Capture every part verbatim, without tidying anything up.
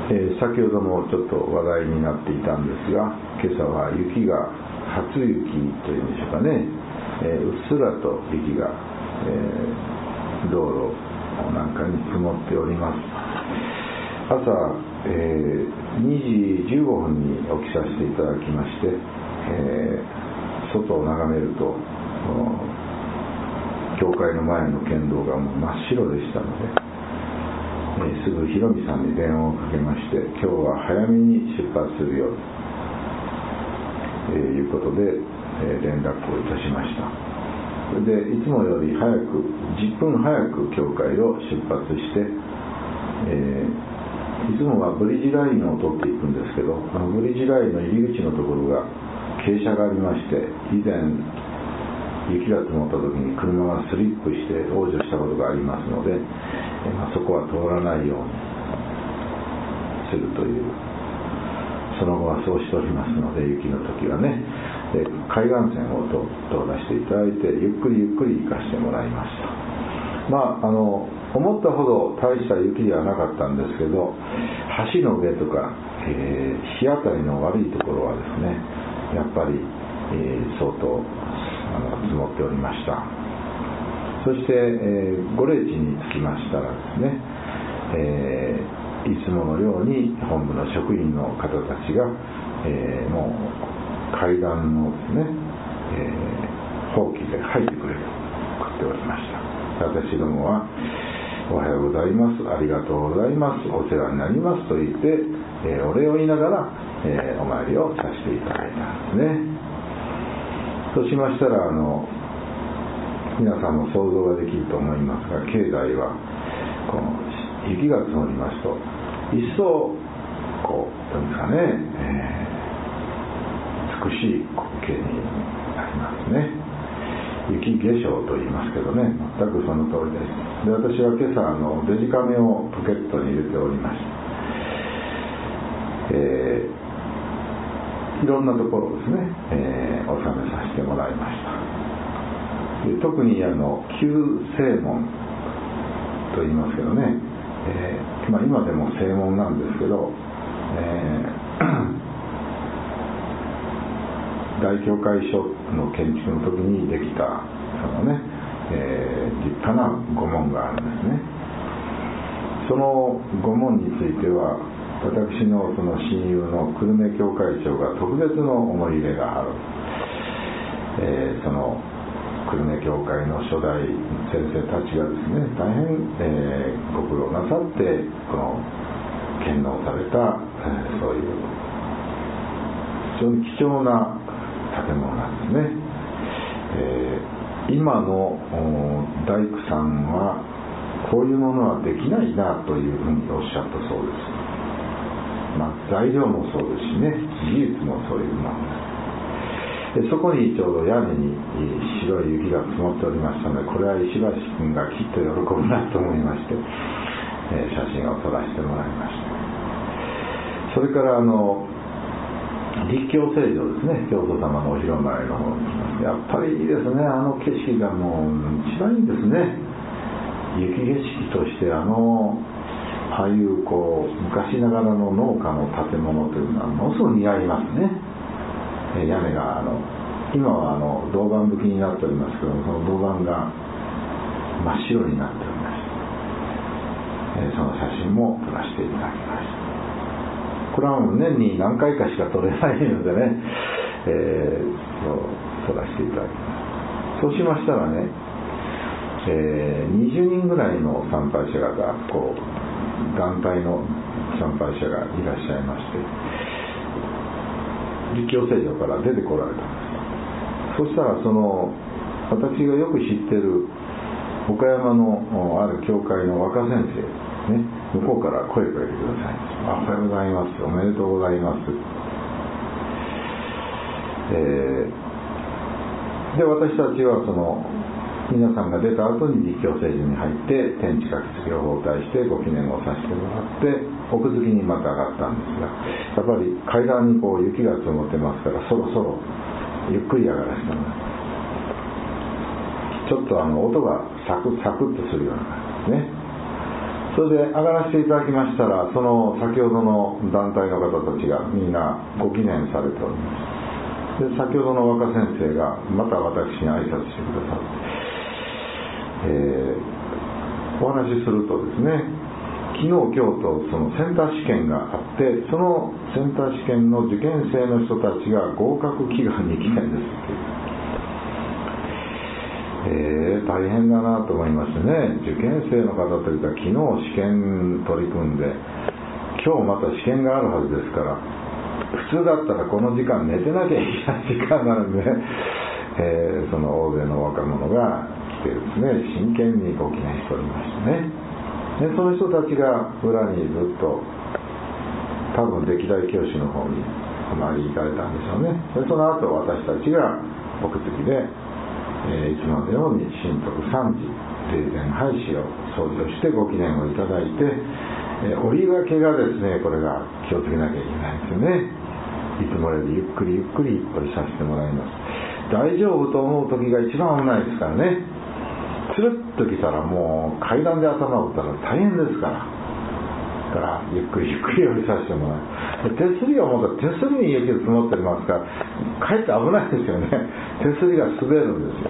えー、先ほどもちょっと話題になっていたんですが、今朝は雪が初雪というんでしょうかね、えー、うっすらと雪が、えー、道路なんかに積もっております。朝、えー、にじじゅうごふんに起きさせていただきまして、えー、外を眺めると教会の前の県道がもう真っ白でしたので、えー、すぐひろみさんに電話をかけまして、今日は早めに出発するよと、えー、いうことで、えー、連絡をいたしました。それでいつもより早くじゅっぷん早く教会を出発して、えー、いつもはブリッジラインを通っていくんですけど、あのブリッジラインの入り口のところが傾斜がありまして、以前雪が積もった時に車がスリップして往生したことがありますので、えーまあ、そこは通らないようにするという、その後はそうしておりますので、雪の時はね、で海岸線を通らせていただいて、ゆっくりゆっくり行かせてもらいました。まああの思ったほど大した雪ではなかったんですけど、橋の上とか、えー、日当たりの悪いところはですね、やっぱり、えー、相当あの積もっておりました。そして、えー、ご霊地に着きましたらですね、えー、いつものように本部の職員の方たちが、えー、もう階段のですね、えー、ほうきで吐いてくれると送っておりました。私どもはおはようございます、ありがとうございます、お世話になりますと言って、えー、お礼を言いながら、えー、お参りをさせていただいたんですね。そうしましたら、あの皆さんも想像ができると思いますが、境内はこの雪が積もりますと一層こうどうですかね、えー、美しい光景になりますね。雪化粧と言いますけどね、全くその通りです。で、私は今朝あのデジカメをポケットに入れておりまして、えー、いろんなところをですね、えー、収めさせてもらいました。で、特にあの旧正門と言いますけどね、えーまあ、今でも正門なんですけど、えー大教会所の建築の時にできたそのね、えー、立派な御門があるんですね。その御門については、私のその親友の久留米教会長が特別の思い入れがある、えー、その久留米教会の初代先生たちがですね、大変、えー、ご苦労なさってこの献納された、えー、そういう非常に貴重な建物なんですね。えー、今の大工さんはこういうものはできないなというふうにおっしゃったそうです。まあ、材料もそうですしね、技術もそういうものです。でそこにちょうど屋根に白い雪が積もっておりましたので、これは石橋君がきっと喜ぶなと思いまして、えー、写真を撮らせてもらいました。それからあの立教聖城ですね、教祖様のお広間の方に来ます。やっぱりいいですね、あの景色がもう一番いいですね。雪景色としてあのああいうこう昔ながらの農家の建物というのはものすごく似合いますね。え屋根があの今はあの銅板葺きになっておりますけども、その銅板が真っ白になっておりまして、えその写真も撮らせていただきました。これはもう年に何回かしか撮れないのでね、えー、撮らせていただきます。そうしましたらね、えー、にじゅうにんぐらいの参拝者がこう団体の参拝者がいらっしゃいまして、立教聖城から出てこられたんです。そしたらその私がよく知ってる岡山のある教会の若先生ね、向こうから声をかけてください。おはようございます、おめでとうございます、えー、で私たちはその皆さんが出た後に立教聖寺に入って天地書き付けを包帯してご記念をさせてもらって奥付きにまた上がったんですが、やっぱり階段にこう雪が積もってますから、そろそろゆっくり上がらせてもらいます。ちょっとあの音がサクッサクッとするような感じですね。 それで上がらせていただきましたら、その先ほどの団体の方たちがみんなご記念されております。で、先ほどの若先生がまた私に挨拶してくださって、えー、お話しするとですね、昨日今日とそのセンター試験があって、そのセンター試験の受験生の人たちが合格祈願に来てるんですっていう。えー、大変だなと思いましてね。受験生の方というか、昨日試験取り組んで今日また試験があるはずですから、普通だったらこの時間寝てなきゃいけない時間なので、ねえー、その大勢の若者が来てですね、真剣にご記念しておりましてね。でその人たちが裏にずっと多分歴代教師の方にお参り行かれたんでしょうね。でその後私たちがおくつきで、えー、いつものように神徳三時霊前廃止を掃除をしてご記念をいただいて、えー、折り分けがですね、これが気をつけなきゃいけないんですよね。いつもよりゆっくりゆっくり折りさせてもらいます。大丈夫と思う時が一番危ないですからね。つるっときたらもう階段で頭を打ったら大変ですから。だからゆっくりゆっくり折りさせてもらう。手すりを持ったら手すりに雪が積もってますから、かえって危ないですよね。手すりが滑るんですよ。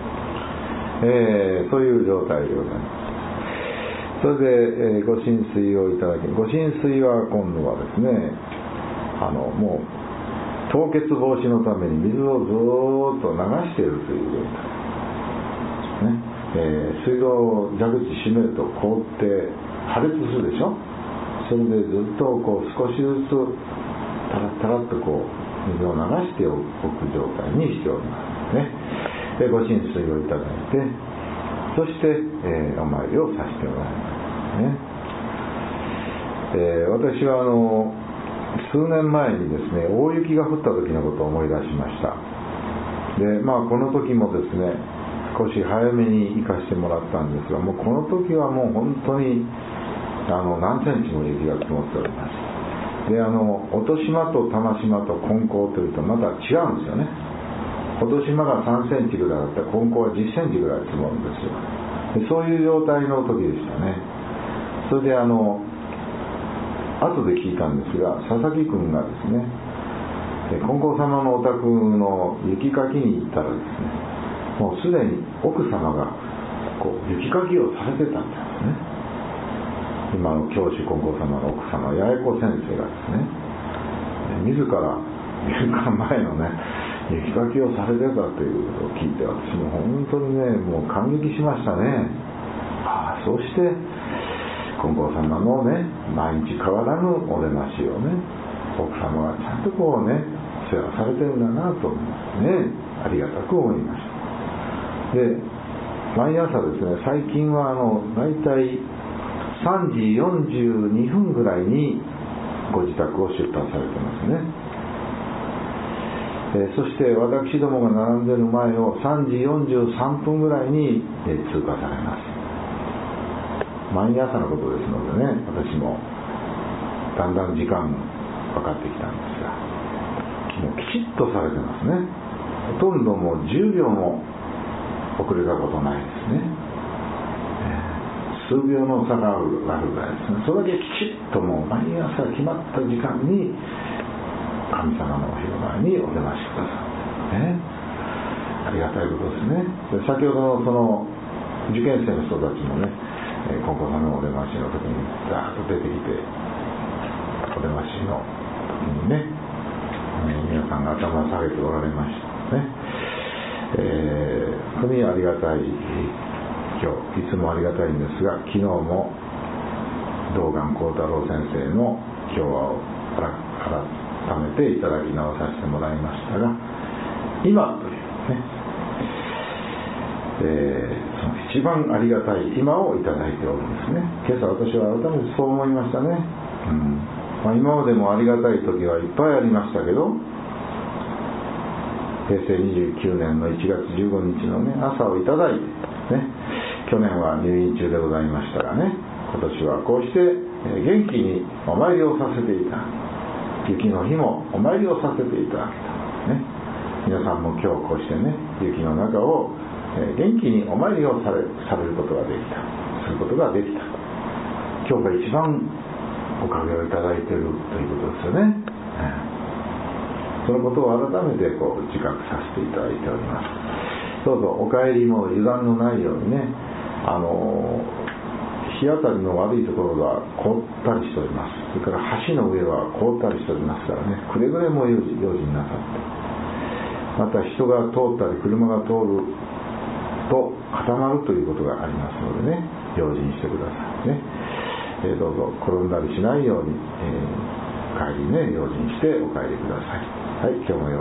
えー、そういう状態でございます。それで、えー、ご神水をいただき、ご神水は今度はですね、あのもう凍結防止のために水をずーっと流しているという状態ですね。えー、水道蛇口閉めると凍って破裂するでしょ。それでずっとこう少しずつタラッタラッとこう水を流しておく状態にしておりますね。でご神水をいただいて、そして、えー、お参りをさせてもらいますね。えー、私はあの数年前にですね、大雪が降った時のことを思い出しました。でまあこの時もですね、少し早めに行かせてもらったんですが、もうこの時はもう本当にあの何センチも雪が積もっております。であの音島と玉島と金光というとまた違うんですよね。音島がさんセンチぐらいだったら金光はじっセンチぐらい積もるんですよ。でそういう状態の時でしたね。それであの後で聞いたんですが、佐々木君がですね、金光様のお宅の雪かきに行ったらですね、もうすでに奥様がこう雪かきをされてたんですね。今の教師金光様の奥様、八重子先生がですね、自ら玄関前のね雪かきをされてたということを聞いて、私も本当にねもう感激しましたね。ああ、そうして金光様のね毎日変わらぬお出ましをね、奥様がちゃんとこうね世話されてるんだなと思ってね、ありがたく思いました。で毎朝ですね、最近はあの大体さんじよんじゅうにふんぐらいにご自宅を出発されてますね。えー、そして私どもが並んでる前をさんじよんじゅうさんぷんぐらいに、えー、通過されます。毎朝のことですのでね、私もだんだん時間分かってきたんですが、もうきちっとされてますね。ほとんどもうじゅうびょうも遅れたことないですね。数秒の差があるぐらいですね。それだけきちっともう毎朝決まった時間に神様のお昼前にお出ましくださってね、ありがたいことですね。で先ほどのその受験生の人たちもね、金光様のお出ましの時にザーッと出てきて、お出ましの時にね、皆さんが頭を下げておられましたね。えー、本当にありがたい今日、いつもありがたいんですが、昨日も道元幸太郎先生の今日はを改めていただき直させてもらいましたが、今というね、えー、その一番ありがたい今をいただいておるんですね。今朝私は改めてそう思いましたね。うんまあ、今までもありがたい時はいっぱいありましたけど、へいせいにじゅうきゅうねんのいちがつじゅうごにちのね朝をいただいてね、去年は入院中でございましたがね、今年はこうして元気にお参りをさせていただく、雪の日もお参りをさせていただけた、ね、皆さんも今日こうしてね雪の中を元気にお参りをされ、されることができた、することができた、 今日が一番おかげをいただいているということですよね。そのことを改めてこう自覚させていただいております。どうぞお帰りも油断のないようにね、あの日当たりの悪いところが凍ったりしております。それから橋の上は凍ったりしておりますからね、くれぐれも用心なさって、また人が通ったり車が通ると固まるということがありますのでね、用心してくださいね。えー、どうぞ転んだりしないように、えー、帰りね用心してお帰りください。はい、今日もよ